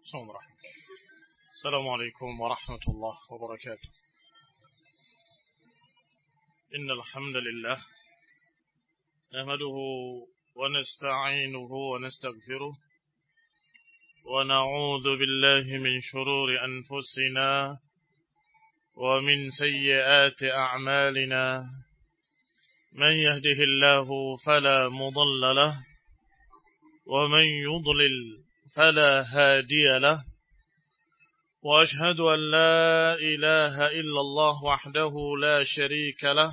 السلام عليكم ورحمة الله وبركاته. إن الحمد لله نحمده ونستعينه ونستغفره ونعوذ بالله من شرور أنفسنا ومن سيئات أعمالنا. من يهده الله فلا مضل له ومن يضلل فلا هادي له. وأشهد أن لا إله إلا الله وحده لا شريك له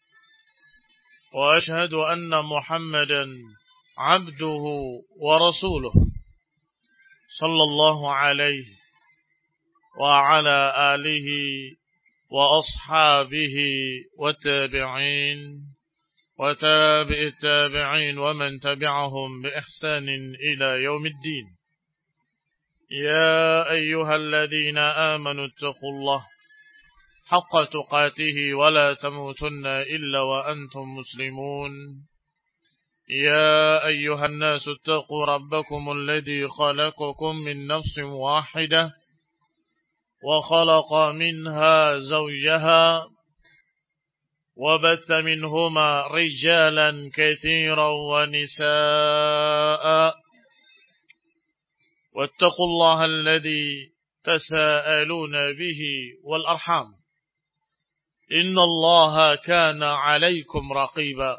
وأشهد أن محمدا عبده ورسوله صلى الله عليه وعلى آله وأصحابه والتابعين وتابع التابعين ومن تبعهم بإحسان إلى يوم الدين. يا أيها الذين آمنوا اتقوا الله حق تقاته ولا تموتن إلا وأنتم مسلمون. يا أيها الناس اتقوا ربكم الذي خلقكم من نفس واحدة وخلق منها زوجها وبث منهما رجالا كثيرا ونساء. واتقوا الله الذي تساءلون به والأرحام إن الله كان عليكم رقيبا.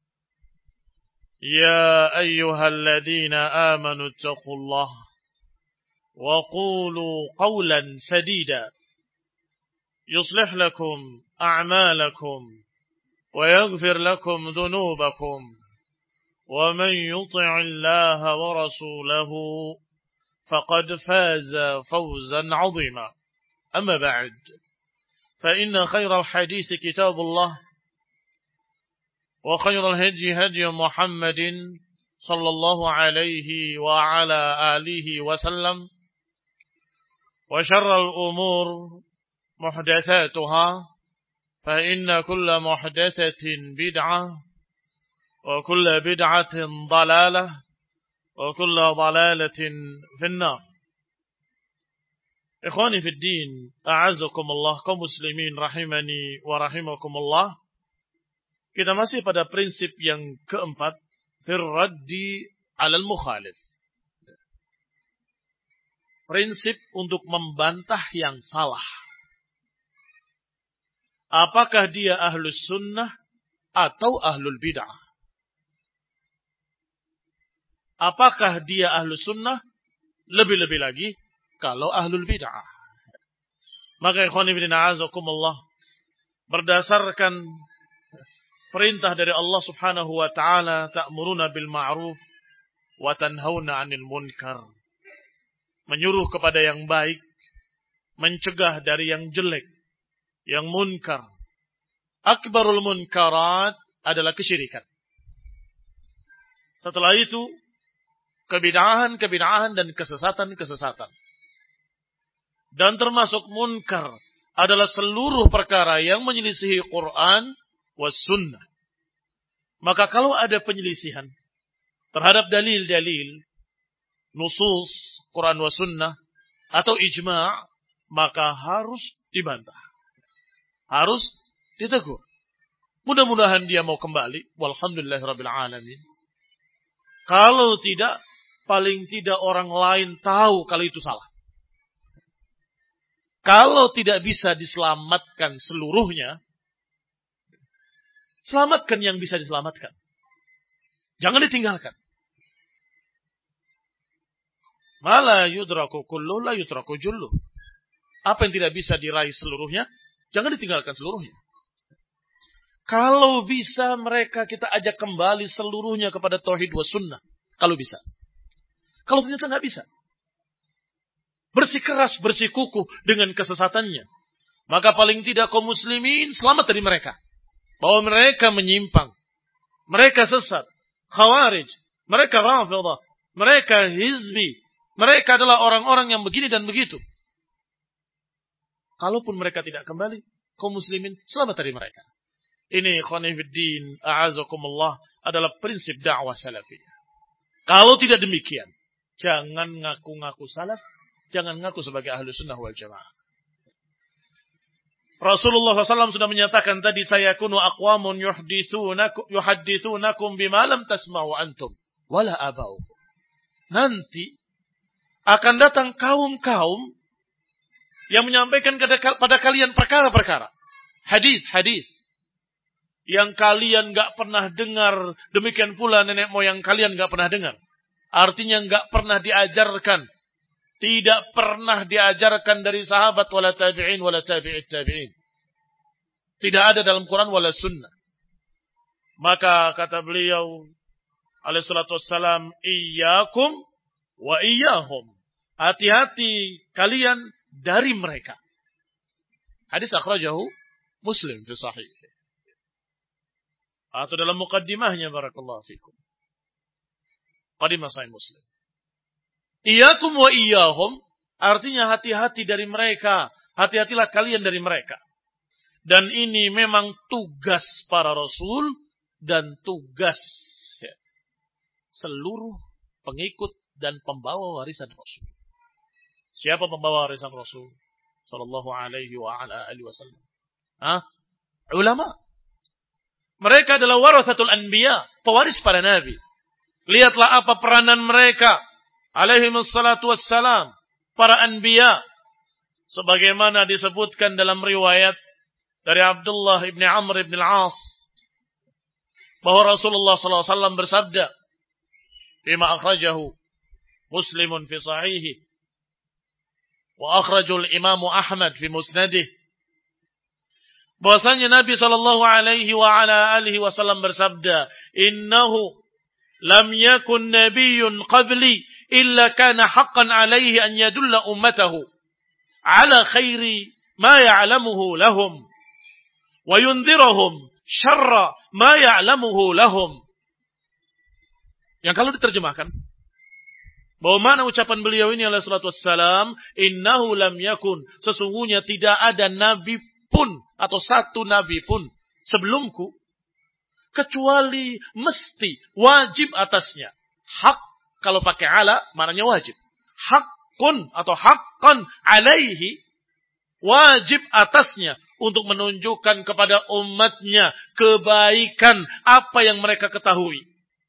يا أيها الذين آمنوا اتقوا الله وقولوا قولا سديدا يصلح لكم أعمالكم ويغفر لكم ذنوبكم ومن يطع الله ورسوله فقد فاز فوزا عظيما. أما بعد فإن خير الحديث كتاب الله وخير الهدي هدي محمد صلى الله عليه وعلى آله وسلم وشر الأمور محدثاتها فإن كل محدثة بدعة وكل بدعة ضلالة وكل ضلالة في النار. Ikhwani fi din, a'azakumullah, kaum muslimin rahimani wa rahimakumullah. Kita masih pada prinsip yang keempat, firraddi 'alal mukhalif. Prinsip untuk membantah yang salah. Apakah dia ahlus sunnah atau ahlul bid'ah? Apakah dia ahlus sunnah? Lebih-lebih lagi kalau ahlul bid'ah. Maka ikhwani fillah azakumullah, berdasarkan perintah dari Allah Subhanahu wa taala, ta'muruna bil ma'ruf wa tanhauna 'anil munkar. Menyuruh kepada yang baik, mencegah dari yang jelek, yang munkar. Akbarul munkarat adalah kesyirikan. Setelah itu kebid'ahan dan kesesatan. Dan termasuk munkar adalah seluruh perkara yang menyelisihi Quran was sunnah. Maka kalau ada penyelisihan terhadap dalil-dalil nusus Quran was sunnah atau ijma', maka harus dibantah, harus ditegur. Mudah-mudahan dia mau kembali. Walhamdulillahirabbil alamin. Kalau tidak, paling tidak orang lain tahu kalau itu salah. Kalau tidak bisa diselamatkan seluruhnya, selamatkan yang bisa diselamatkan. Jangan ditinggalkan. Mala yudraku kullu la yudraku jullu. Apa yang tidak bisa diraih seluruhnya, jangan ditinggalkan seluruhnya. Kalau bisa mereka kita ajak kembali seluruhnya kepada tauhid wa sunnah. Kalau bisa. Kalau ternyata nggak bisa, bersikeras, bersikukuh dengan kesesatannya, maka paling tidak kaum muslimin selamat dari mereka. Bahwa mereka menyimpang, mereka sesat, khawarij, mereka rafidah, mereka hizbi, mereka adalah orang-orang yang begini dan begitu. Kalaupun mereka tidak kembali, kaum muslimin selamat dari mereka. Ini ikhwani fiddin, a'azakumullah, adalah prinsip dakwah salafiyah. Kalau tidak demikian, jangan ngaku-ngaku salaf, Jangan ngaku sebagai ahlu sunnah wal jamaah. Rasulullah SAW sudah menyatakan tadi, sayakunu aqwamun yuhaddithunakum bima lam tasma'u antum wala abaukum. Nanti akan datang kaum-kaum yang menyampaikan pada kalian perkara-perkara, hadis-hadis yang kalian enggak pernah dengar, demikian pula nenek moyang kalian enggak pernah dengar. Artinya enggak pernah diajarkan. Tidak pernah diajarkan dari sahabat wala tabi'in wala tabi'it tabi'in. Tidak ada dalam Quran wala sunnah. Maka kata beliau alaihi salatu wassalam, iyyakum wa iyyahum. Hati-hati kalian dari mereka. Hadis akhrajahu Muslim fi sahih. Atau dalam muqaddimahnya, barakallahu fikum. Qadimah sahih Muslim. Iyyakum wa iyyahum, artinya hati-hati dari mereka. Hati-hatilah kalian dari mereka. Dan ini memang tugas para rasul dan tugas seluruh pengikut dan pembawa warisan Rasul. Siapa pembawa warisan Rasul sallallahu alaihi wa ala alihi wasallam? Ulama. Mereka adalah warathatul anbiya, pewaris para nabi. Lihatlah apa peranan mereka alaihi wassalatu wassalam, para anbiya, sebagaimana disebutkan dalam riwayat dari Abdullah ibn Amr ibn al-As bahwa Rasulullah sallallahu alaihi wasallam bersabda, bima akhrajahu Muslimun fi sahihi wa akhrajul Imam Ahmad fi musnadih, bahwasanya Nabi sallallahu alaihi wa ala alihi wasallam bersabda, innahu lam yakun nabiyyun qabli illa kana haqqan alaihi an yadulla ummatahu ala khairi ma ya'lamuhu lahum wa yundhirahum syarra ma ya'lamuhu lahum. Yang kalau diterjemahkan, bahwa mana ucapan beliau ini alaihi salatu wassalam, innahu lam yakun, sesungguhnya tidak ada nabi pun atau satu nabi pun sebelumku kecuali mesti wajib atasnya. Hak kalau pakai ala maknanya wajib. Hakun atau haqqan alaihi, wajib atasnya untuk menunjukkan kepada umatnya kebaikan apa yang mereka ketahui.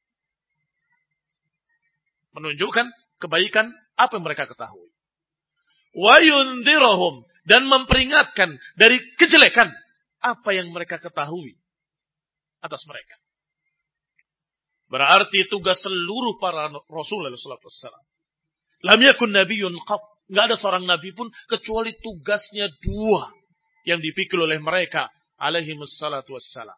Menunjukkan kebaikan apa yang mereka ketahui. Wa yundhirahum, dan memperingatkan dari kejelekan apa yang mereka ketahui atas mereka. Berarti tugas seluruh para Rasul sallallahu alaihi wasallam. Lam yakun nabiyyun qat, enggak ada seorang nabi pun kecuali tugasnya dua yang dipikul oleh mereka alaihi wassalatu wassalam.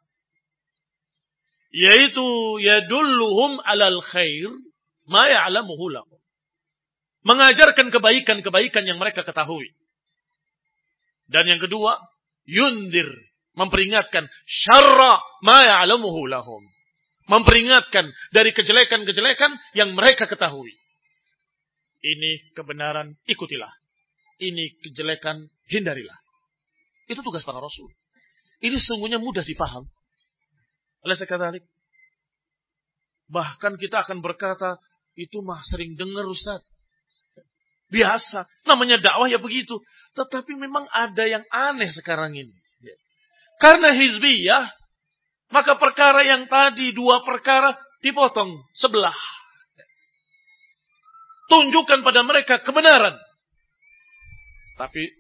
Yaitu yadulluhum alal khair ma ya'lamuhu lahum. Mengajarkan kebaikan-kebaikan yang mereka ketahui. Dan yang kedua, yundir, memperingatkan syarra ma ya'lamuhu lahum. Memperingatkan dari kejelekan-kejelekan yang mereka ketahui. Ini kebenaran, ikutilah. Ini kejelekan, hindarilah. Itu tugas para Rasul. Ini sesungguhnya mudah dipaham. Oleh sekadar, bahkan kita akan berkata, itu mah sering dengar Ustaz. Biasa, namanya dakwah ya begitu. Tetapi memang ada yang aneh sekarang ini. Karena hizbiyah, maka perkara yang tadi, dua perkara, dipotong sebelah. Tunjukkan pada mereka kebenaran. Tapi,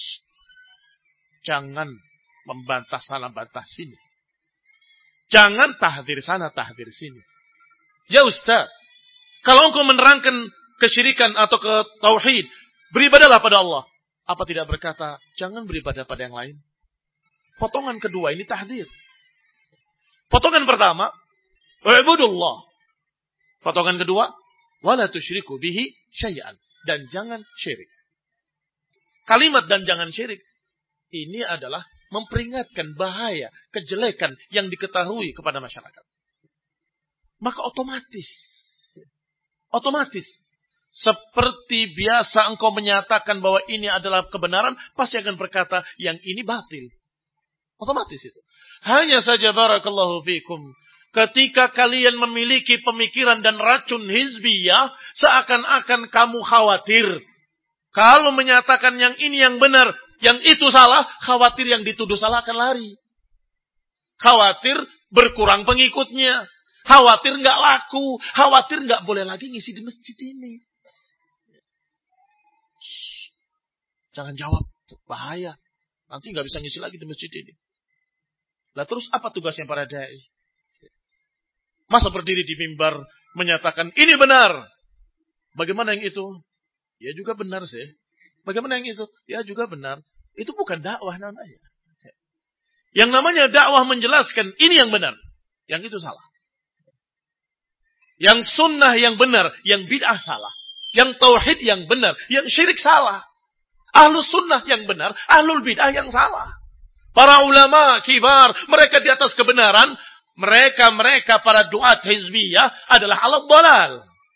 jangan membantah sana, bantah sini. Jangan tahdir sana, tahdir sini. Ya Ustaz, kalau engkau menerangkan kesyirikan atau ke tauhid, beribadahlah pada Allah. Apa tidak berkata, jangan beribadah pada yang lain? Potongan kedua ini tahdir. Potongan pertama, wa'budullah. Potongan kedua, wala tusyriku bihi syai'an. Dan jangan syirik. Kalimat dan jangan syirik, ini adalah memperingatkan bahaya, kejelekan yang diketahui kepada masyarakat. Maka otomatis, seperti biasa engkau menyatakan bahwa ini adalah kebenaran, pasti akan berkata yang ini batil. Otomatis itu. Hanya saja barakallahu fikum, ketika kalian memiliki pemikiran dan racun hizbiyah, seakan-akan kamu khawatir Kalau menyatakan yang ini yang benar, yang itu salah, khawatir yang dituduh salah akan lari. Khawatir berkurang pengikutnya. Khawatir nggak laku. Khawatir nggak boleh lagi ngisi di masjid ini. Jangan jawab. Bahaya. Nanti nggak bisa ngisi lagi di masjid ini. Lah terus apa tugasnya para dai? Masa berdiri di mimbar menyatakan ini benar. Bagaimana yang itu? Ya juga benar sih. Bagaimana yang itu? Ya juga benar. Itu bukan dakwah namanya. Yang namanya dakwah menjelaskan ini yang benar. Yang itu salah. Yang sunnah yang benar. Yang bid'ah salah. Yang tauhid yang benar. Yang syirik salah. Ahlus sunnah yang benar. Ahlul bid'ah yang salah. Para ulama kibar. Mereka di atas kebenaran. Mereka para duat hizbiyah adalah ala dhalal.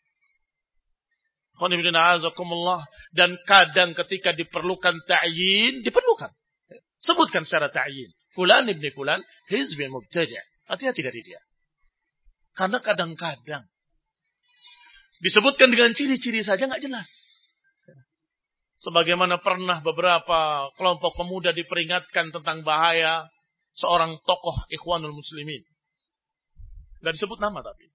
Dan kadang ketika diperlukan ta'yin, diperlukan. Sebutkan secara ta'yin. Fulan ibni fulan, hizbi mubtadi'. Hati-hati dari dia. Karena kadang-kadang disebutkan dengan ciri-ciri saja nggak jelas. Sebagaimana pernah beberapa kelompok pemuda diperingatkan tentang bahaya seorang tokoh Ikhwanul Muslimin. Nggak disebut nama tapi.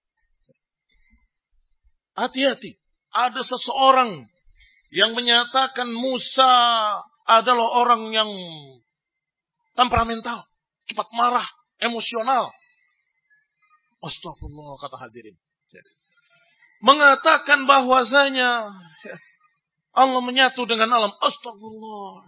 Hati-hati. Ada seseorang yang menyatakan Musa adalah orang yang temperamental, cepat marah, emosional. Astagfirullah, kata hadirin. Mengatakan bahwasanya Allah menyatu dengan alam. Astagfirullah.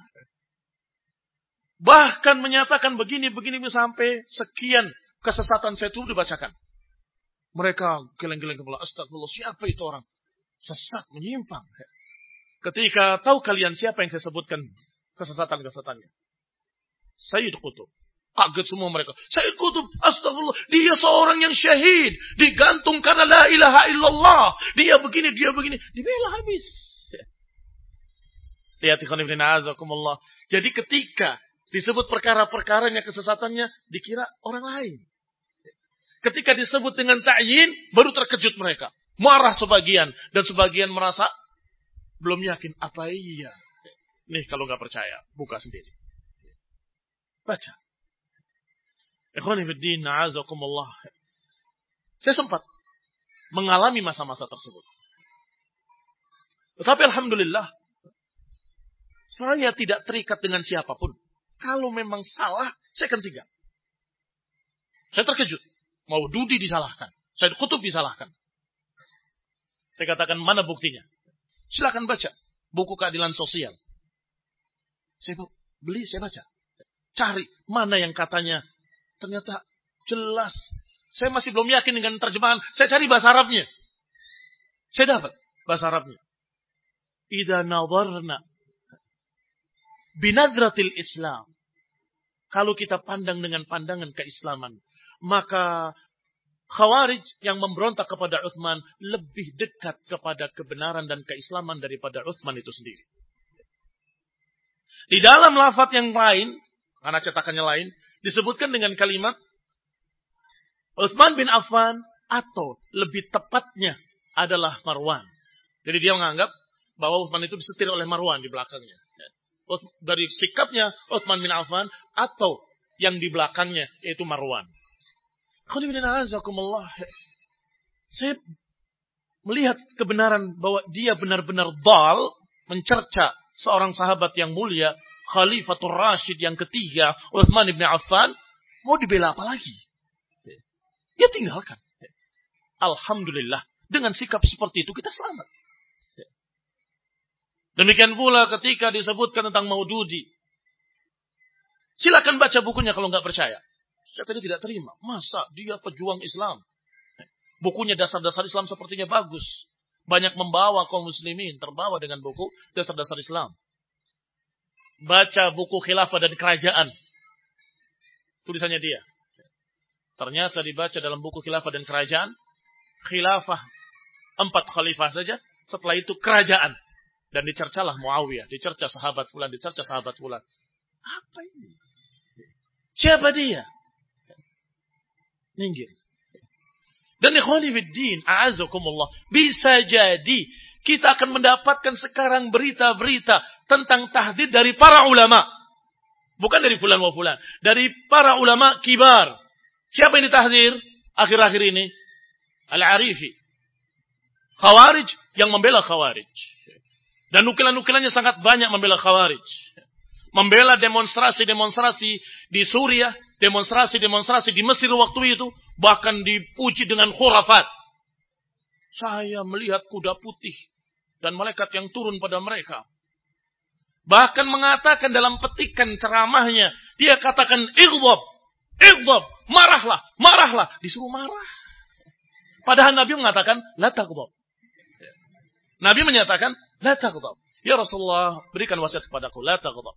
Bahkan menyatakan begini-begini sampai sekian kesesatan saya itu dibacakan. Mereka geleng-geleng kepala. Astagfirullah, siapa itu orang? Sesat, menyimpang. Ketika tahu kalian siapa yang saya sebutkan kesesatan-kesesatannya. Sayyid Qutb. Kaget semua mereka. Sayyid Qutb, astagfirullah. Dia seorang yang syahid. Digantung karena la ilaha illallah. Dia begini. Dibela habis. Lihat ikhwan ibn a'azakumullah. Jadi ketika disebut perkara-perkaranya kesesatannya, dikira orang lain. Ketika disebut dengan ta'yin, baru terkejut mereka. Marah sebagian. Dan sebagian merasa belum yakin. Apa iya? Nih kalau nggak percaya, buka sendiri. Baca. Ikhwani fiddin, a'azakumullah. Saya sempat mengalami masa-masa tersebut. Tetapi alhamdulillah, saya tidak terikat dengan siapapun. Kalau memang salah, saya akan tinggal. Saya terkejut. Maududi disalahkan. Sayyid Qutb disalahkan. Saya katakan, mana buktinya? Silakan baca. Buku keadilan sosial. Saya beli, saya baca. Cari mana yang katanya. Ternyata jelas. Saya masih belum yakin dengan terjemahan. Saya cari bahasa Arabnya. Saya dapat bahasa Arabnya. Idza nadharna binadratil Islam. Kalau kita pandang dengan pandangan keislaman. Maka Khawarij yang memberontak kepada Utsman lebih dekat kepada kebenaran dan keislaman daripada Utsman itu sendiri. Di dalam lafaz yang lain, karena cetakannya lain, disebutkan dengan kalimat Utsman bin Affan atau lebih tepatnya adalah Marwan. Jadi dia menganggap bahwa Utsman itu disetir oleh Marwan di belakangnya. Dari sikapnya Utsman bin Affan atau yang di belakangnya yaitu Marwan. Saya melihat kebenaran bahwa dia benar-benar dal, mencerca seorang sahabat yang mulia, Khalifatul Rashid yang ketiga, Utsman bin Affan, mau dibela apa lagi? Dia tinggalkan. Alhamdulillah, dengan sikap seperti itu kita selamat. Demikian pula ketika disebutkan tentang Maududi. Silakan baca bukunya kalau nggak percaya. Saya tadi tidak terima. Masa dia pejuang Islam? Bukunya dasar-dasar Islam sepertinya bagus. Banyak membawa kaum muslimin. Terbawa dengan buku dasar-dasar Islam. Baca buku khilafah dan kerajaan. Tulisannya dia. Ternyata dibaca dalam buku khilafah dan kerajaan. Khilafah 4 khalifah saja. Setelah itu kerajaan. Dan dicercalah Muawiyah. Dicerca sahabat fulan. Dicerca sahabat fulan. Apa ini? Siapa dia? Minggir. Dan ikhwani fiddin, a'azakumullah, bisa jadi kita akan mendapatkan sekarang berita-berita tentang tahdid dari para ulama. Bukan dari fulan wa fulan. Dari para ulama kibar. Siapa yang ditahdir akhir-akhir ini? Al-Arifi. Khawarij yang membela Khawarij. Dan nukilan-nukilannya sangat banyak membela Khawarij. Membela demonstrasi-demonstrasi di Suriah, demonstrasi-demonstrasi di Mesir waktu itu, bahkan dipuji dengan khurafat. Saya melihat kuda putih dan malaikat yang turun pada mereka. Bahkan mengatakan dalam petikan ceramahnya, dia katakan ighdab, marahlah, marahlah, disuruh marah. Padahal Nabi mengatakan la taghdab. Nabi menyatakan la taghdab. Ya Rasulullah, berikan wasiat kepadaku, la taghdab.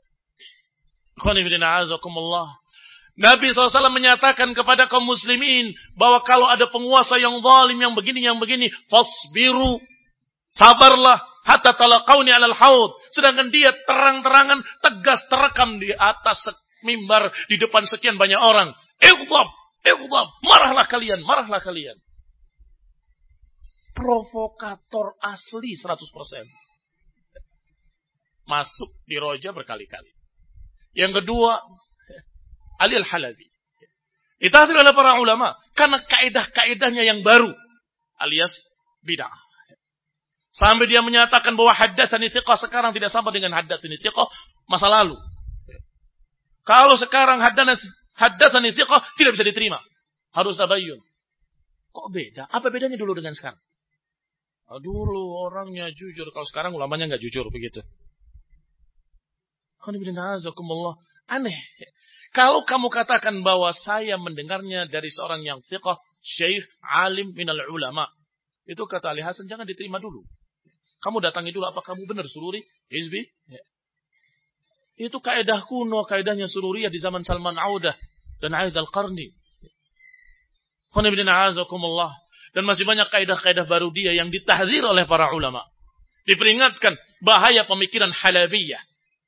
Nabi SAW menyatakan kepada kaum muslimin bahwa kalau ada penguasa yang zalim, yang begini, fasbiru, sabarlah, hatta talaqauni alal haud. Sedangkan dia terang-terangan, tegas terekam di atas mimbar, di depan sekian banyak orang. Ighdab, marahlah kalian. Provokator asli 100%. Masuk di Roja berkali-kali. Yang kedua, Ali Al-Halabi. Ditahdir oleh para ulama karena kaidah-kaidahnya yang baru alias bid'ah. Sampai dia menyatakan bahwa haddatsani thiqah sekarang tidak sama dengan haddatsani thiqah masa lalu. Kalau sekarang haddatsani thiqah tidak bisa diterima. Harus tabayyun. Kok beda? Apa bedanya dulu dengan sekarang? Dulu orangnya jujur, kalau sekarang ulamanya enggak jujur begitu. Aneh. Kalau kamu katakan bahwa saya mendengarnya dari seorang yang thiqah, syekh, alim minal ulama. Itu kata Ali Hasan, jangan diterima dulu. Kamu datangi dulu, apa kamu benar Sururi? Hizbi? Ya. Itu kaidah kuno, kaidahnya Sururiyah di zaman Salman Audah dan Aid al-Qarni. Dan masih banyak kaidah-kaidah baru dia yang ditahdzir oleh para ulama. Diperingatkan bahaya pemikiran Halabiyah.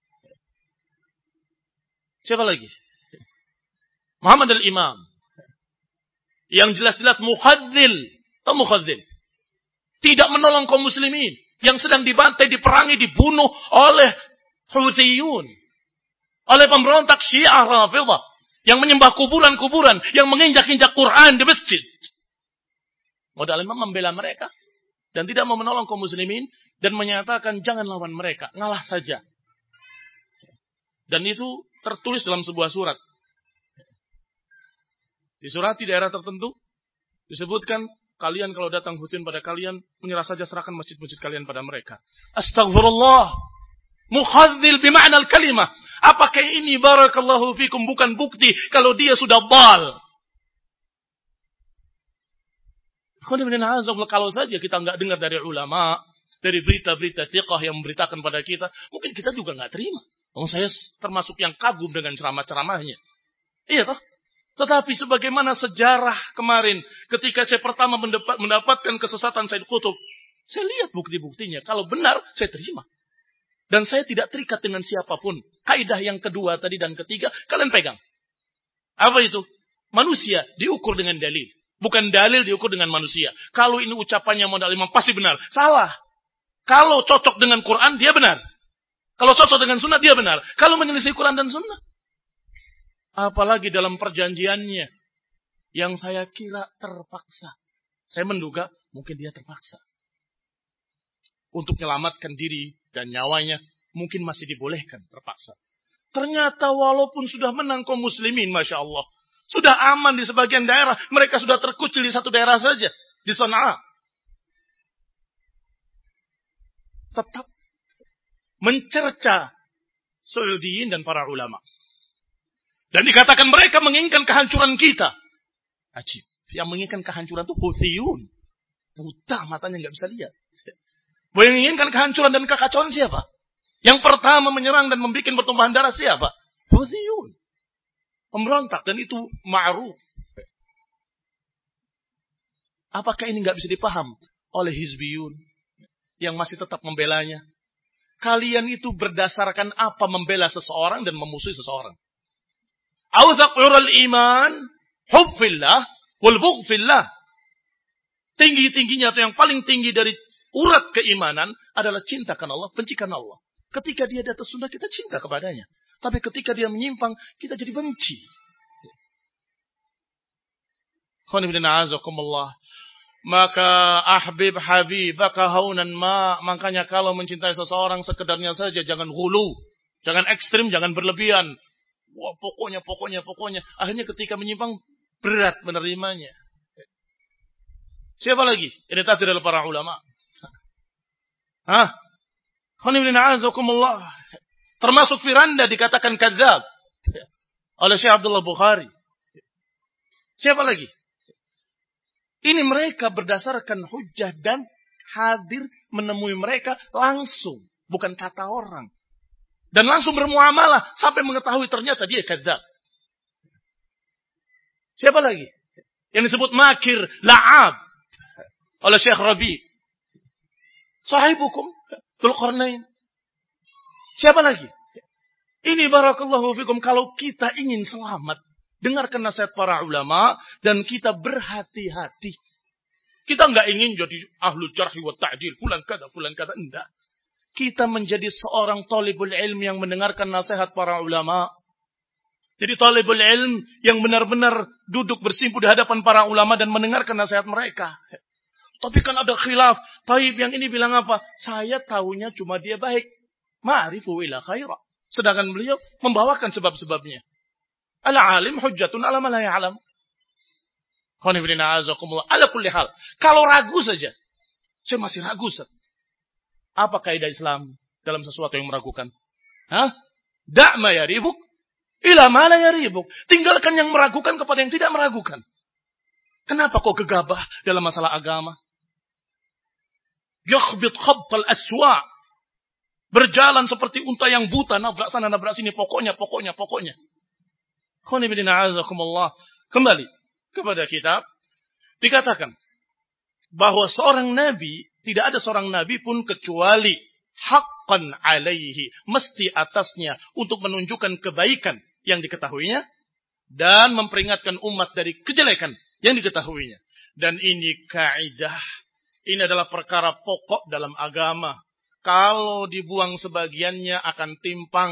Siapa lagi? Muhammad al-Imam. Yang jelas-jelas mukhadzil. Atau mukhadzil. Tidak menolong kaum muslimin. Yang sedang dibantai, diperangi, dibunuh oleh Houthiyun. Oleh pemberontak Syiah Rafidhah. Yang menyembah kuburan-kuburan. Yang menginjak-injak Quran di masjid. Modal imam membela mereka. Dan tidak mau menolong kaum muslimin. Dan menyatakan jangan lawan mereka. Ngalah saja. Dan itu tertulis dalam sebuah surat. Di surat di daerah tertentu disebutkan, kalian kalau datang Houthiyun pada kalian, menyerah saja, serahkan masjid-masjid kalian pada mereka. Astaghfirullah. Mukhadzil bima'na al-kalimah. Apakah ini barakallahu fikum bukan bukti kalau dia sudah bal? Kalau saja kita enggak dengar dari ulama, dari berita-berita thiqah yang memberitakan pada kita, mungkin kita juga enggak terima. Saya termasuk yang kagum dengan ceramah-ceramahnya. Iya toh? Tetapi sebagaimana sejarah kemarin, ketika saya pertama mendapatkan kesesatan Said Qutb, saya lihat bukti-buktinya. Kalau benar, saya terima. Dan saya tidak terikat dengan siapapun. Kaidah yang kedua tadi dan ketiga, kalian pegang. Apa itu? Manusia diukur dengan dalil. Bukan dalil diukur dengan manusia. Kalau ini ucapannya modal imam, pasti benar. Salah. Kalau cocok dengan Quran, dia benar. Kalau cocok dengan sunnah, dia benar. Kalau menyelisih Quran dan sunnah, apalagi dalam perjanjiannya, yang saya kira terpaksa. Saya menduga, mungkin dia terpaksa. Untuk menyelamatkan diri dan nyawanya, mungkin masih dibolehkan terpaksa. Ternyata walaupun sudah menang kaum muslimin, Masya Allah. Sudah aman di sebagian daerah. Mereka sudah terkucil di satu daerah saja. Di Sana'a. Tetap mencerca Saudiyin dan para ulama. Dan dikatakan mereka menginginkan kehancuran kita. Ajib. Yang menginginkan kehancuran itu Houthiyun. Buta, matanya nggak bisa lihat. Yang menginginkan kehancuran dan kekacauan siapa? Yang pertama menyerang dan membuat pertumpahan darah siapa? Houthiyun. Pemberontak. Dan itu ma'ruf. Apakah ini nggak bisa dipaham oleh Hizbiyun yang masih tetap membelanya? Kalian itu berdasarkan apa membela seseorang dan memusuhi seseorang? Awthaqurul iman hubb fillah wal bughdh fillah. Tinggi-tingginya atau yang paling tinggi dari urat keimanan adalah cinta karena Allah, benci karena Allah. Ketika dia di atas sunnah, kita cinta kepadanya. Tapi ketika dia menyimpang, kita jadi benci. Maka ahbib habibaka haunan ma. Makanya kalau mencintai seseorang sekedarnya saja, jangan hulu, jangan ekstrim, jangan berlebihan. Wah, pokoknya. Akhirnya ketika menyimpang, berat menerimanya. Siapa lagi? Ini tafsir dari para ulama. Termasuk Firanda dikatakan kadzab oleh Syekh Abdullah Bukhari. Siapa lagi? Ini mereka berdasarkan hujjah dan hadir menemui mereka langsung, bukan kata orang. Dan langsung bermuamalah sampai mengetahui ternyata dia kadzab. Siapa lagi? Yang disebut makir, la'ab oleh Syekh Rabi. Sahibukum Dzulqarnain. Siapa lagi? Ini barakallahu fikum, kalau kita ingin selamat, dengarkan nasihat para ulama dan kita berhati-hati. Kita enggak ingin jadi ahlu jarhi wa ta'dil, fulan kada, enggak. Kita menjadi seorang talibul ilm yang mendengarkan nasihat para ulama. Jadi talibul ilm yang benar-benar duduk bersimpu di hadapan para ulama dan mendengarkan nasihat mereka. Tapi kan ada khilaf. Taib yang ini bilang apa? Saya tahunya cuma dia baik. Ma'rifu ila khaira. Sedangkan beliau membawakan sebab-sebabnya. Al-alim hujjatun ala man la ya'lam. Ala kulli hal. Kalau ragu saja. Saya masih ragu, Ustaz. Apa kaidah Islam dalam sesuatu yang meragukan? Da' ma yaribuk ila ma la yaribuk. Tinggalkan yang meragukan kepada yang tidak meragukan. Kenapa kok gegabah dalam masalah agama? Yakhbit khabtal aswa. Berjalan seperti unta yang buta, nabrak sana, nabrak sini, pokoknya. Kembali kepada kitab, dikatakan bahwa seorang nabi, tidak ada seorang nabi pun kecuali haqqan alaihi, mesti atasnya untuk menunjukkan kebaikan yang diketahuinya dan memperingatkan umat dari kejelekan yang diketahuinya. Dan ini kaidah, ini adalah perkara pokok dalam agama. Kalau dibuang sebagiannya akan timpang.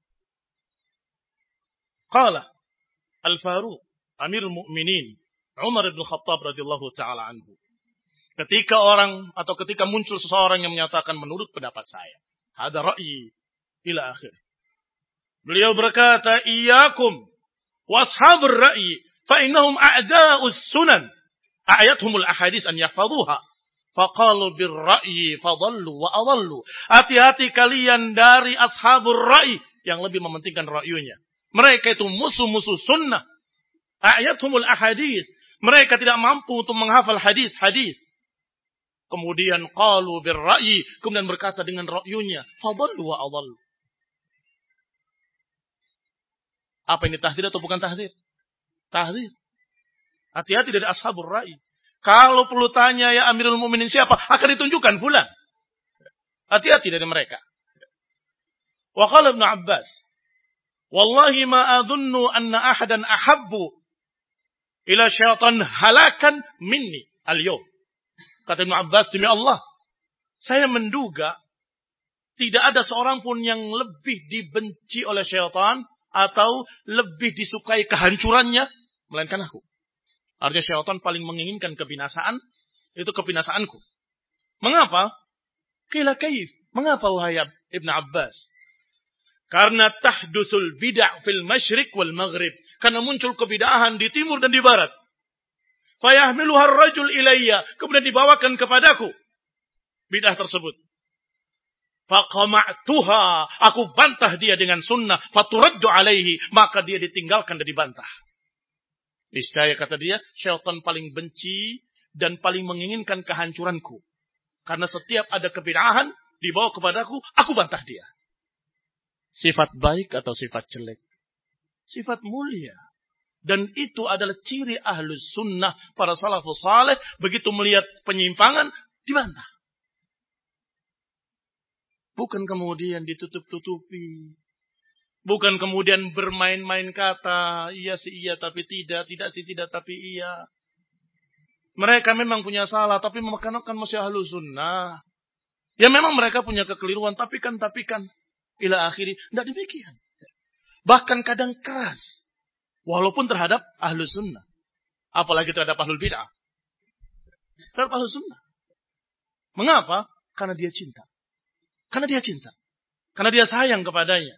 Qala Al-Faruq Amirul Mukminin Umar bin Khattab radhiyallahu taala anhu. Ketika muncul seseorang yang menyatakan menurut pendapat saya, hada ra'yi ila akhir. Beliau berkata, "Iyyakum wa ashabur ra'yi fa innahum a'da'us sunan. Ayathumul ahadits an yahfazuha. Faqalu bir-ra'yi fadallu wa adallu." Hati-hati kalian dari ashabur ra'yi yang lebih mementingkan ra'yunya. Mereka itu musuh-musuh sunnah. Ayathumul ahadits. Mereka tidak mampu untuk menghafal hadis-hadis. Kemudian qalu bir-ra'yi, kemudian berkata dengan ra'yunya, fadallu wa adallu. Apa ini tahdzir atau bukan tahdzir? Tahdzir. Hati-hati dari ashabur ra'yi. Kalau perlu tanya ya Amirul Mukminin siapa, akan ditunjukkan fulan. Hati-hati dari mereka. Wa qala Ibnu Abbas, wallahi ma adhunnu anna ahadan ahabbu ila syaitan halakan minni al-yawm. Kata Ibnu Abbas, demi Allah, saya menduga tidak ada seorang pun yang lebih dibenci oleh syaitan atau lebih disukai kehancurannya melainkan aku. Artinya syaitan paling menginginkan kebinasaan, itu kebinasaanku. Mengapa? Qila kaif? Mengapa wahai Ibnu Abbas? Karena tahdusul bid'ah fil masyriq wal maghrib. Karena muncul kebid'ahan di timur dan di barat. Fayahmiluha ar-rajul ilayya. Kemudian dibawakan kepadaku bid'ah tersebut. Faqama'tuha. Aku bantah dia dengan sunnah. Faturaddu alaihi. Maka dia ditinggalkan dan dibantah. Niscaya kata dia, syaitan paling benci dan paling menginginkan kehancuranku. Karena setiap ada kebid'ahan dibawa kepadaku, aku bantah dia. Sifat baik atau sifat jelek? Sifat mulia. Dan itu adalah ciri ahlus sunnah, para salafus saleh, begitu melihat penyimpangan, dibantah. Bukan kemudian ditutup-tutupi. Bukan kemudian bermain-main kata, iya sih iya tapi tidak, tidak sih tidak tapi iya. Mereka memang punya salah, tapi memakan masih ahlus sunnah. Ya memang mereka punya kekeliruan, tapi kan, ila akhiri. Tidak demikian. Bahkan kadang keras. Walaupun terhadap ahlu sunnah. Apalagi terhadap ahlul bid'ah. Terhadap ahlu sunnah. Mengapa? Karena dia cinta. Karena dia cinta. Karena dia sayang kepadanya.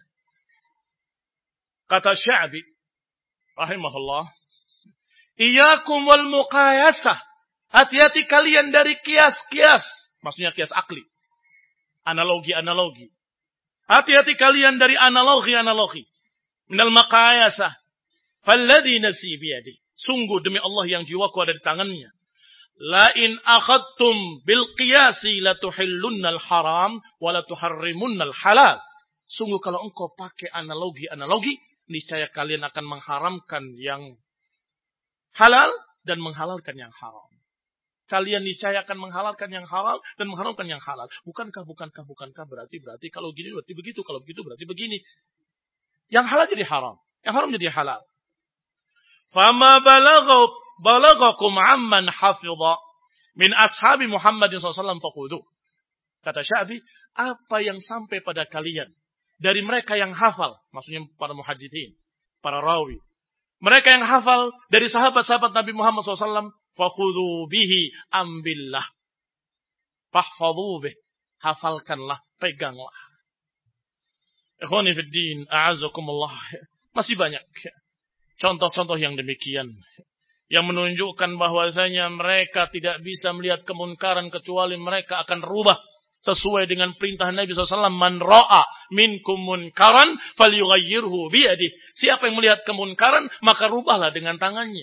Kata Sya'bi, rahimahullah, Iyakum wal muqayasah. Hati-hati kalian dari kias-kias. Maksudnya kias akli. Analogi-analogi. Hati-hati kalian dari analogi-analogi. Minal maqayasah. Falladhi nafsi biyadi. Sungguh demi Allah yang jiwaku ada di tangannya. La in akhadtum bil qiyasi la tuhillunnal haram wa la tuharrimunnal halal. Sungguh kalau engkau pakai analogi-analogi, niscaya kalian akan mengharamkan yang halal dan menghalalkan yang haram. Kalian niscaya akan menghalalkan yang halal dan mengharamkan yang halal. Bukankah berarti kalau gini berarti begitu, kalau begitu berarti begini. Yang halal jadi haram, yang haram jadi halal. Fama balagakum amman hafidha min ashabi Muhammadin SAW fakhudhu. Kata Sya'bi, apa yang sampai pada kalian dari mereka yang hafal, maksudnya para muhadithin, para rawi. Mereka yang hafal dari sahabat-sahabat Nabi Muhammad SAW, fakhudhu bihi ambillah. Fahfadhu bih, hafalkanlah, peganglah. Ikhwani fid din, a'azakumullah. Masih banyak contoh-contoh yang demikian. Yang menunjukkan bahwasanya mereka tidak bisa melihat kemunkaran kecuali mereka akan rubah sesuai dengan perintah Nabi SAW. Man ra'a minkum munkaran falyughayyirhu biyadihi. Siapa yang melihat kemunkaran, maka rubahlah dengan tangannya.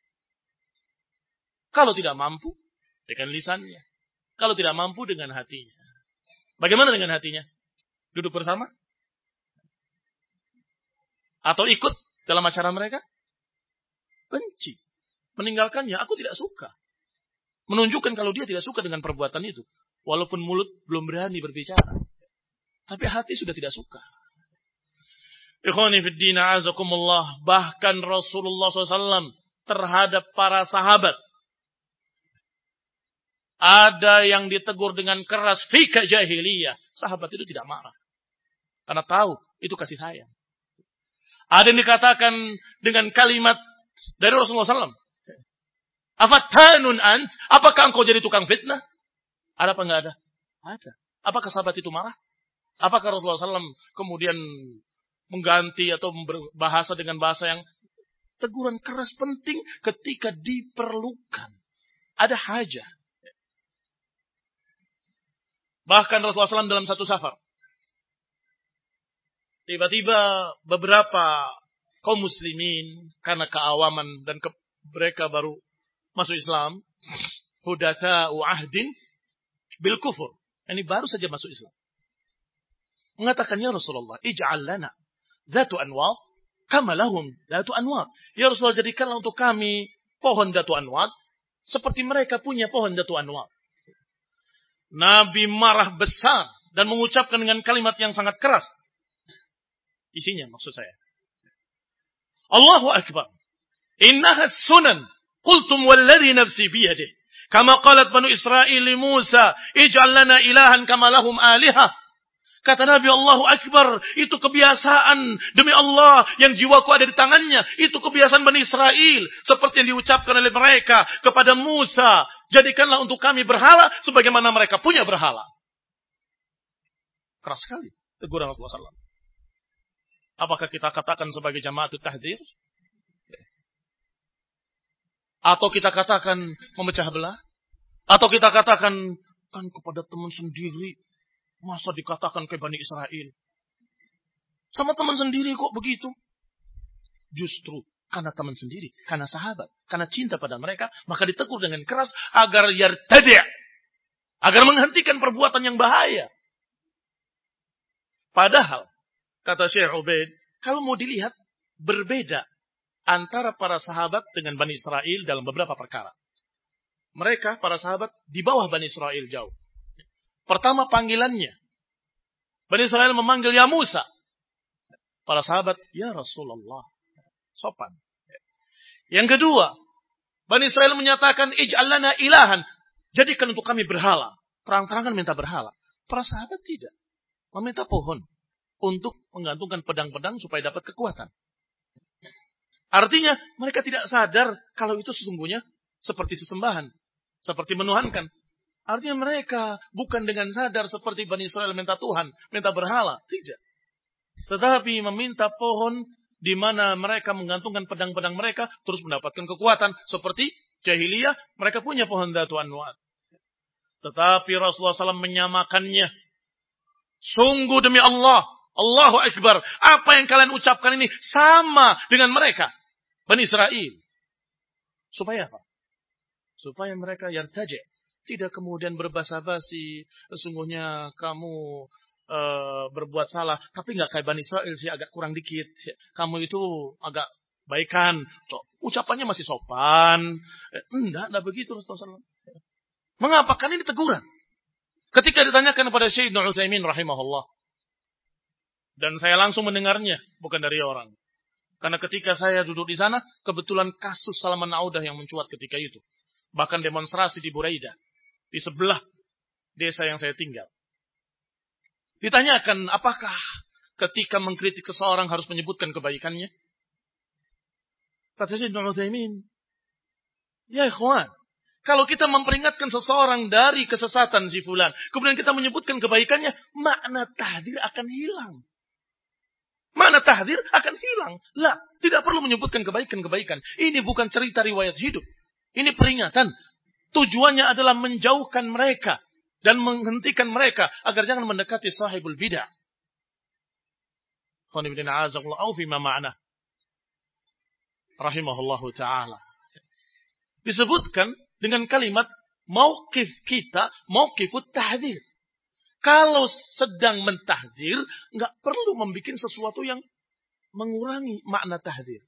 Kalau tidak mampu, dengan lisannya. Kalau tidak mampu, dengan hatinya. Bagaimana dengan hatinya? Duduk bersama? Atau ikut dalam acara mereka? Benci. Meninggalkannya, aku tidak suka. Menunjukkan kalau dia tidak suka dengan perbuatan itu. Walaupun mulut belum berani berbicara. Tapi hati sudah tidak suka. Ikhwani fid din, a'azakumullah. Bahkan Rasulullah SAW terhadap para sahabat. Ada yang ditegur dengan keras. Fika jahiliyah. Sahabat itu tidak marah. Karena tahu itu kasih sayang. Ada yang dikatakan dengan kalimat dari Rasulullah SAW. Afattanun ant? Apakah engkau jadi tukang fitnah? Ada apa enggak ada? Ada. Apakah sahabat itu marah? Apakah Rasulullah SAW kemudian mengganti atau berbahasa dengan bahasa yang teguran keras penting ketika diperlukan? Ada hajah. Bahkan Rasulullah SAW dalam satu safar. Tiba-tiba beberapa kaum muslimin karena keawaman dan mereka baru masuk Islam, hudatsa'u ahdin bil kufur. Ini baru saja masuk Islam. Mengatakan, ya Rasulullah, ij'al lana dzatu anwar kama lahum dzatu anwar. Ya Rasulullah, jadikanlah untuk kami pohon dzatu anwar seperti mereka punya pohon dzatu anwar. Nabi marah besar dan mengucapkan dengan kalimat yang sangat keras. Isinya maksud saya. Allahu Akbar. Innaha sunan. Qultum walladhi nafsi biyadih. Kama qalat Banu Israel li Musa. Ij'al lana ilahan kama lahum alihah. Kata Nabi, Allahu Akbar. Itu kebiasaan demi Allah yang jiwaku ada di tangannya. Itu kebiasaan Bani Israel. Seperti yang diucapkan oleh mereka kepada Musa. Jadikanlah untuk kami berhala sebagaimana mereka punya berhala. Keras sekali teguran Rasulullah SAW. Apakah kita katakan sebagai jama'atut tahdzir? Atau kita katakan memecah belah? Atau kita katakan kan kepada teman sendiri, masa dikatakan ke Bani Israel? Sama teman sendiri kok begitu? Justru karena teman sendiri, karena sahabat, karena cinta pada mereka, maka ditegur dengan keras agar yartadi', agar menghentikan perbuatan yang bahaya. Padahal kata Syekh Ubaid, kalau mau dilihat, berbeda antara para sahabat dengan Bani Israel dalam beberapa perkara. Mereka, para sahabat, di bawah Bani Israel jauh. Pertama panggilannya. Bani Israel memanggil ya Musa. Para sahabat, ya Rasulullah. Sopan. Yang kedua, Bani Israel menyatakan, ij'al lana ilahan. Jadikan untuk kami berhala. Terang-terangan minta berhala. Para sahabat tidak. Meminta pohon untuk menggantungkan pedang-pedang supaya dapat kekuatan. Artinya mereka tidak sadar kalau itu sesungguhnya seperti sesembahan. Seperti menuhankan. Artinya mereka bukan dengan sadar seperti Bani Israel minta Tuhan, minta berhala. Tidak. Tetapi meminta pohon di mana mereka menggantungkan pedang-pedang mereka terus mendapatkan kekuatan. Seperti jahiliyah, mereka punya pohon Dzatu Anwat. Tetapi Rasulullah SAW menyamakannya. Sungguh demi Allah, Allahu Akbar, apa yang kalian ucapkan ini sama dengan mereka, Bani Israel. Supaya apa? Supaya mereka yartaji. Tidak kemudian berbasa-basi, sesungguhnya kamu berbuat salah, tapi nggak kayak Bani Israel sih, agak kurang dikit. Kamu itu agak baikan, ucapannya masih sopan. Enggak begitu Rasulullah SAW. Mengapa? Kan ini teguran. Ketika ditanyakan kepada Syekh Ibnu Utsaimin rahimahullah, dan saya langsung mendengarnya, bukan dari orang. Karena ketika saya duduk di sana, kebetulan kasus Salman Audah yang mencuat ketika itu. Bahkan demonstrasi di Buraidah, di sebelah desa yang saya tinggal. Ditanyakan, apakah ketika mengkritik seseorang harus menyebutkan kebaikannya? Kata Syekh Ibnu Utsaimin, ya ikhwan, kalau kita memperingatkan seseorang dari kesesatan si fulan, kemudian kita menyebutkan kebaikannya, makna tahdzir akan hilang. Makna tahdzir akan hilang. Lah, tidak perlu menyebutkan kebaikan-kebaikan. Ini bukan cerita riwayat hidup. Ini peringatan. Tujuannya adalah menjauhkan mereka dan menghentikan mereka agar jangan mendekati sahibul bid'ah. Qanibina azakullah au fima ma'na. Rahimahullahu ta'ala. Disebutkan dengan kalimat mauqif kita, mauqifut tahdzir. Kalau sedang mentahdzir, enggak perlu membuat sesuatu yang mengurangi makna tahdzir.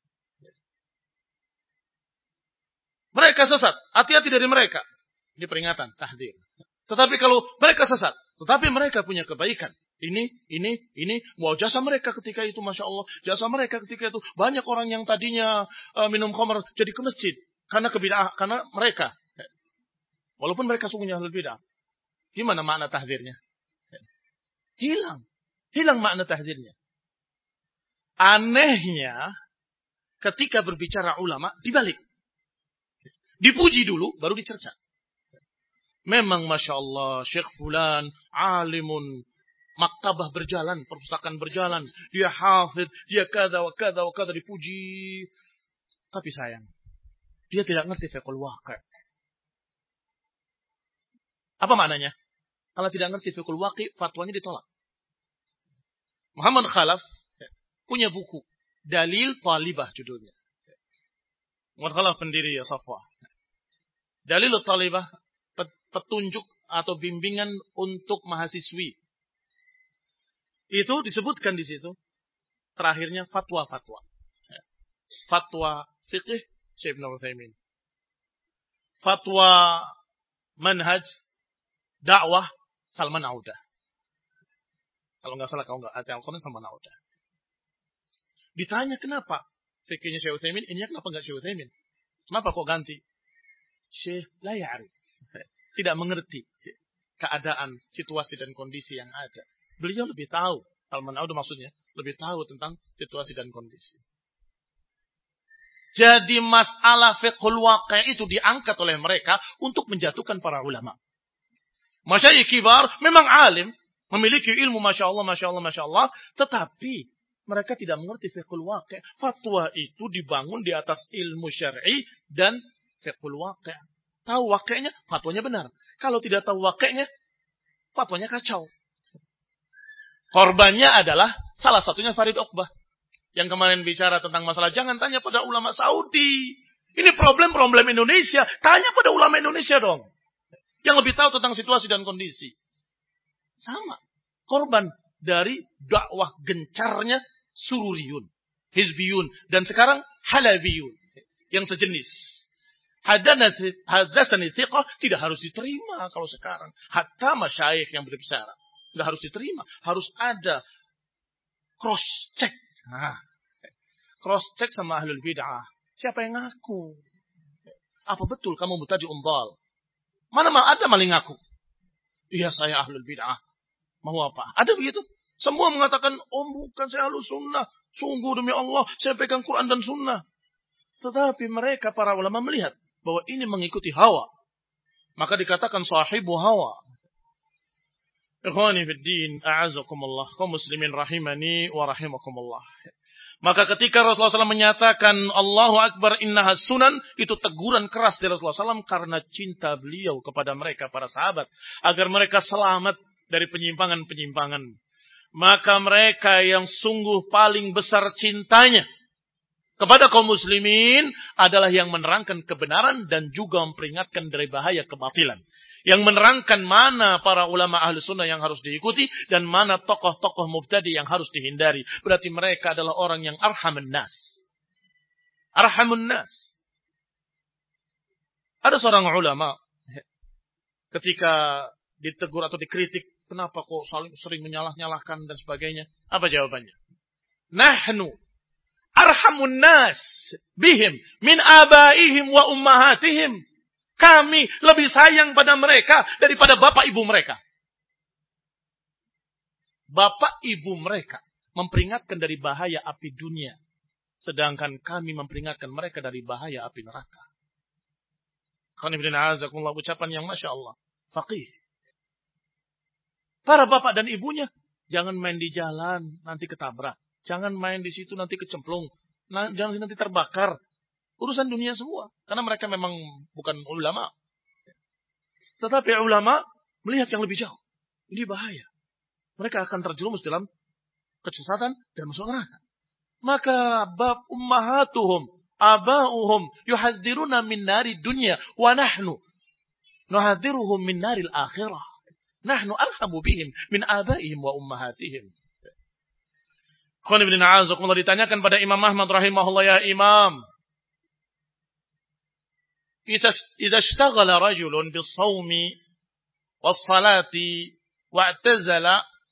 Mereka sesat, hati-hati dari mereka. Ini peringatan, tahdzir. Tetapi kalau mereka sesat, tetapi mereka punya kebaikan. Ini, wow, jasa mereka ketika itu, Masya Allah. Jasa mereka ketika itu, banyak orang yang tadinya minum khamr jadi ke masjid. Karena kebid'ah, karena mereka. Walaupun mereka sungguhnya ahlul bid'ah. Gimana makna tahdzirnya? Hilang makna tahdzirnya. Anehnya, ketika berbicara ulama, dibalik. Dipuji dulu, baru dicerca. Memang Masya Allah, Syekh Fulan, alimun, maktabah berjalan, perpustakaan berjalan, dia hafidh, dia kada wa kada wa kada, dipuji. Tapi sayang, dia tidak ngerti fiqhul waqi'. Apa maknanya? Kalau tidak ngerti fiqhul waqi', fatwanya ditolak. Muhammad Khalaf punya buku, Dalil Talibah judulnya. Muhammad Khalaf pendiri ya Safwa. Dalil Talibah, petunjuk atau bimbingan untuk mahasiswi. Itu disebutkan di situ. Terakhirnya fatwa-fatwa. Fatwa fiqh Syekh Ibnu Utsaimin. Fatwa manhaj dakwah Salman Audah. Kalau nggak salah, kalau nggak ada Al-Quran Salman Audah. Ditanya kenapa fikihnya Syekh Utsaimin, ini kenapa nggak Syekh Utsaimin? Kenapa kok ganti? Syekh la ya'rif. Tidak mengerti keadaan, situasi dan kondisi yang ada. Beliau lebih tahu, Salman Audah maksudnya, lebih tahu tentang situasi dan kondisi. Jadi masalah fiqhul waqi' itu diangkat oleh mereka untuk menjatuhkan para ulama. Masyayikh kibar memang alim, memiliki ilmu Masya Allah, tetapi mereka tidak mengerti fiqhul waqi'. Fatwa itu dibangun di atas ilmu syar'i dan fiqhul waqi'. Tahu waqi'nya, fatwanya benar. Kalau tidak tahu waqi'nya, fatwanya kacau. Korbannya adalah salah satunya Farid Uqbah. Yang kemarin bicara tentang masalah jangan tanya pada ulama Saudi. Ini problem Indonesia. Tanya pada ulama Indonesia dong. Yang lebih tahu tentang situasi dan kondisi. Sama. Korban dari dakwah gencarnya Sururiyun, Hizbiyun, dan sekarang Halabiyun. Yang sejenis. Hadatsani thiqah tidak harus diterima kalau sekarang. Hatta masyayikh yang berbicara. Tidak harus diterima. Harus ada cross check. Cross check sama ahlul bid'ah. Siapa yang ngaku? Apa betul kamu mubtadi' dal? Mana ada maling ngaku? Iya saya ahlul bid'ah. Mau apa? Ada begitu? Semua mengatakan, oh bukan saya Ahlus Sunnah. Sungguh demi Allah, saya pegang Quran dan Sunnah. Tetapi mereka, para ulama melihat bahwa ini mengikuti hawa. Maka dikatakan sahibu hawa. Ikhwani fid din, a'azakumullah. Kaum muslimin rahimani wa rahimakumullah. Maka ketika Rasulullah SAW menyatakan Allahu Akbar innaha sunan, itu teguran keras dari Rasulullah SAW karena cinta beliau kepada mereka, para sahabat. Agar mereka selamat dari penyimpangan-penyimpangan. Maka mereka yang sungguh paling besar cintanya kepada kaum muslimin adalah yang menerangkan kebenaran dan juga memperingatkan dari bahaya kebatilan. Yang menerangkan mana para ulama ahli sunnah yang harus diikuti dan mana tokoh-tokoh mubtadi yang harus dihindari. Berarti mereka adalah orang yang arhamun nas. Arhamun nas. Ada seorang ulama ketika ditegur atau dikritik, kenapa kok sering menyalah-nyalahkan dan sebagainya? Apa jawabannya? Nahnu arhamun nas bihim min abaihim wa ummahatihim. Kami lebih sayang pada mereka daripada bapak ibu mereka. Bapak ibu mereka memperingatkan dari bahaya api dunia. Sedangkan kami memperingatkan mereka dari bahaya api neraka. Ucapan yang Masya Allah. Faqih. Para bapak dan ibunya, jangan main di jalan, nanti ketabrak. Jangan main di situ, nanti kecemplung. Jangan nanti terbakar. Urusan dunia semua. Karena mereka memang bukan ulama. Tetapi ulama melihat yang lebih jauh. Ini bahaya. Mereka akan terjerumus dalam kesesatan dan masuk neraka. Maka bab ummahatuhum, aba'uhum, yuhadziruna min nari dunya, wa nahnu nuhadziruhum min naril akhirah. Nahnu arhamu bihim min abaihim wa ummahatihim. Khawani bin a'azakumullah, ditanyakan pada Imam Ahmad rahimahullah, ya Imam, إذا اشتغل رجل بالصوم والصلاة واعتزل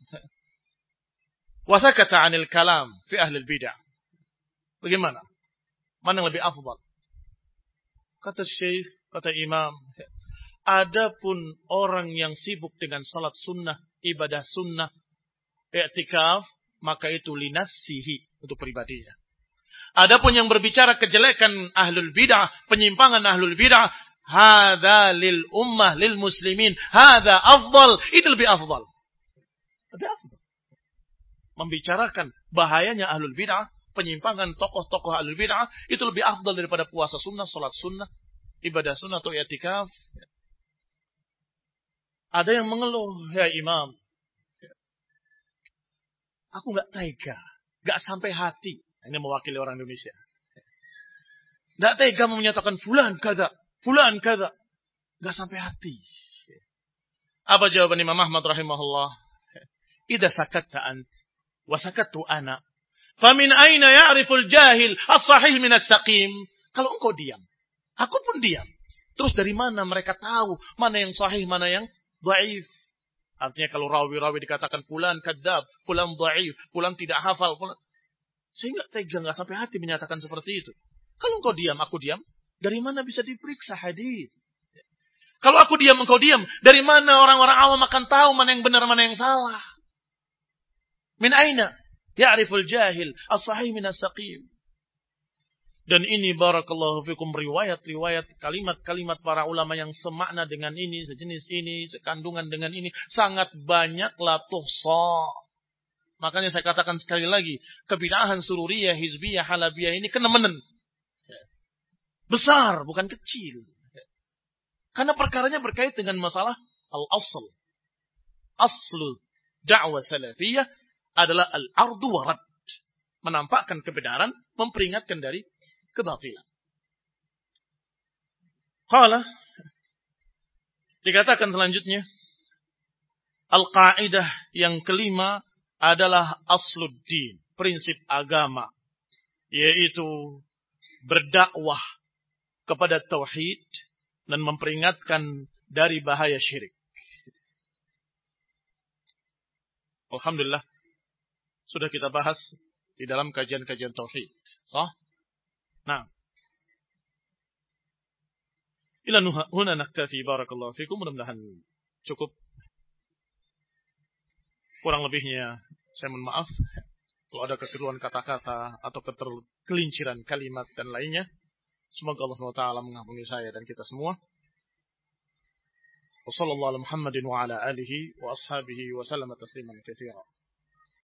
وسكت عن الكلام في أهل البدع, bagaimana? Mana yang lebih afdal? Kata Syekh, kata Imam, adapun orang yang sibuk dengan salat sunnah, ibadah sunnah, i'tikaf, maka itu linafsihi, untuk pribadinya. Adapun yang berbicara kejelekan ahlul bid'ah, penyimpangan ahlul bid'ah, hadza lil ummah, lil muslimin, hadza afdal, itu lebih afdal. Lebih afdal. Membicarakan bahayanya ahlul bid'ah, penyimpangan tokoh-tokoh ahlul bid'ah, itu lebih afdal daripada puasa sunnah, salat sunnah, ibadah sunnah atau i'tikaf. Ada yang mengeluh, ya Imam, aku enggak tega, enggak sampai hati. Ini mewakili orang Indonesia. Tidak tega menyatakan fulan kada. Tidak sampai hati. Apa jawaban Imam Ahmad rahimahullah? Idza sakatta ant wa sakattu ana, famin aina ya'riful jahil as-sahih min as-saqim? Kalau engkau diam, aku pun diam. Terus dari mana mereka tahu mana yang sahih, mana yang dhaif? Artinya kalau rawi-rawi dikatakan fulan kadzab, fulan dhaif, fulan tidak hafal, fulan, saya enggak tega, enggak sampai hati menyatakan seperti itu. Kalau engkau diam, aku diam, dari mana bisa diperiksa hadis? Kalau aku diam, engkau diam, dari mana orang-orang awam akan tahu mana yang benar, mana yang salah? Min aina ya'riful jahil as-sahih min as-saqim? Dan ini barakallahu fikum riwayat-riwayat, kalimat-kalimat para ulama yang semakna dengan ini, sejenis ini, sekandungan dengan ini, sangat banyak la tuhsa. Makanya saya katakan sekali lagi, kebid'ahan sururiyah, hizbiyah, halabiyah ini kenemenan. Besar, bukan kecil. Karena perkaranya berkait dengan masalah al-asl. Aslu da'wah salafiyah adalah al-ardu wa rad. Menampakkan kebenaran, memperingatkan dari kebatilan. Qala, dikatakan selanjutnya, al-qa'idah yang kelima adalah asluddin, prinsip agama, yaitu berdakwah kepada tauhid dan memperingatkan dari bahaya syirik. Alhamdulillah, sudah kita bahas di dalam kajian-kajian tauhid. Sah? Nah, ila huna naktafi, barakallahu fikum, mudah-mudahan cukup. Kurang lebihnya saya mohon maaf kalau ada kekeliruan kata-kata atau kelinciran kalimat dan lainnya. Semoga Allah SWT mengampuni saya dan kita semua. Wassallallahu ala Muhammadin wa ala alihi wa ashabihi wa sallama tasliman katsiran.